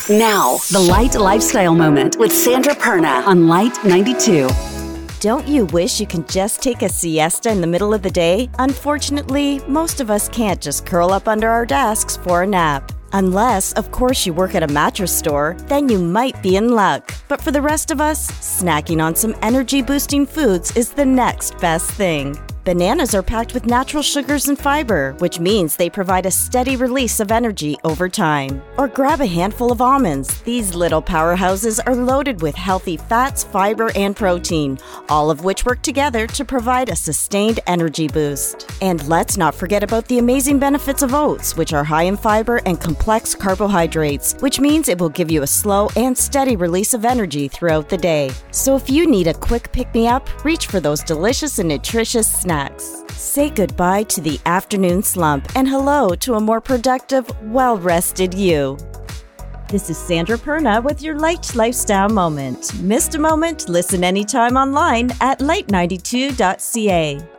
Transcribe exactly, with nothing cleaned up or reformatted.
Now, the Light Lifestyle Moment with Sandra Perna on Light ninety-two. Don't you wish you can just take a siesta in the middle of the day? Unfortunately, most of us can't just curl up under our desks for a nap. Unless, of course, you work at a mattress store, then you might be in luck. But for the rest of us, snacking on some energy-boosting foods is the next best thing. Bananas are packed with natural sugars and fiber, which means they provide a steady release of energy over time. Or grab a handful of almonds. These little powerhouses are loaded with healthy fats, fiber, and protein, all of which work together to provide a sustained energy boost. And let's not forget about the amazing benefits of oats, which are high in fiber and complex carbohydrates, which means it will give you a slow and steady release of energy throughout the day. So if you need a quick pick-me-up, reach for those delicious and nutritious snacks. Say goodbye to the afternoon slump and hello to a more productive, well-rested you. This is Sandra Perna with your Light Lifestyle Moment. Missed a moment? Listen anytime online at light ninety-two dot c a.